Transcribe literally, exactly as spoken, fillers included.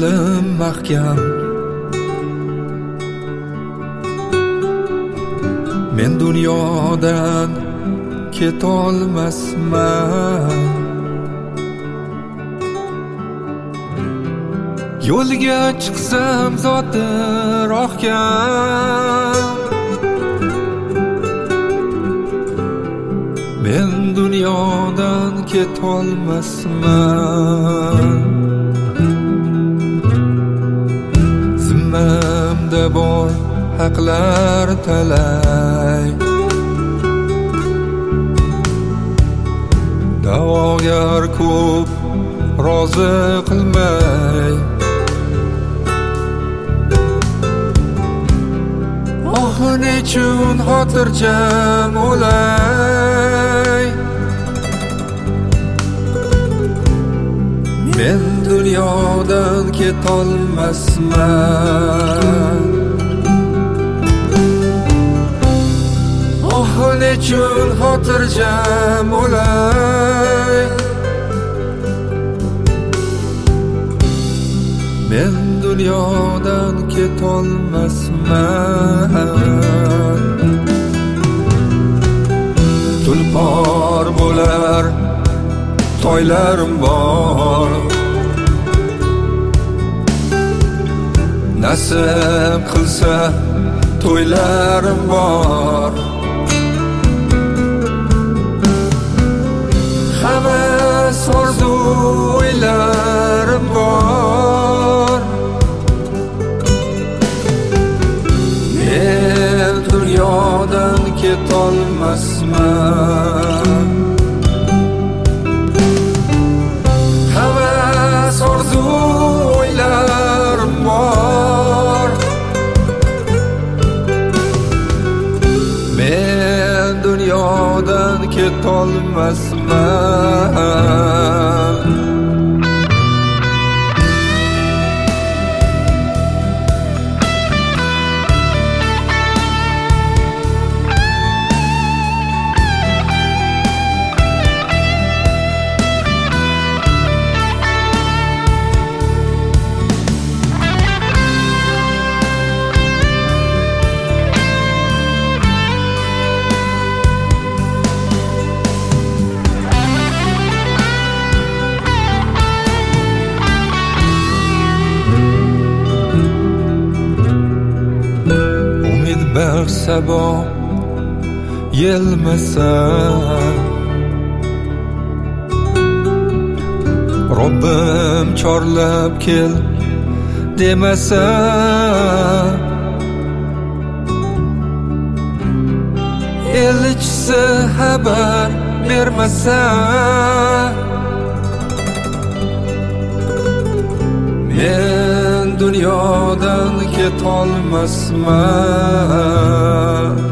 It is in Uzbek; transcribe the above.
belim mahkam, men dunyodan ketolmasman. Yo'lga chiqsam zoti rohkam, men dunyodan ketolmasman. Zimmamda bor haqlar talay, da'vogar ko'p rozi qilmay, oh nechun xotirjam o'lay. Men dunyodan ketolmasman. Oh nechun xotirjam o'lay. Men dunyodan ketolmasman. Tulpor bo'lar toylarim bor, nasib qilsa to'ylarim bor. Havas orzu o'ylarim bor. Men dunyodan ketolmasman. Havas orzu o'ylarim bor. Men dunyodan ketolmasman. Bir sabo yelmasa, Robbim chorlab kel demasa, elchisi xabar bermasa, men dunyodan ketolmasman.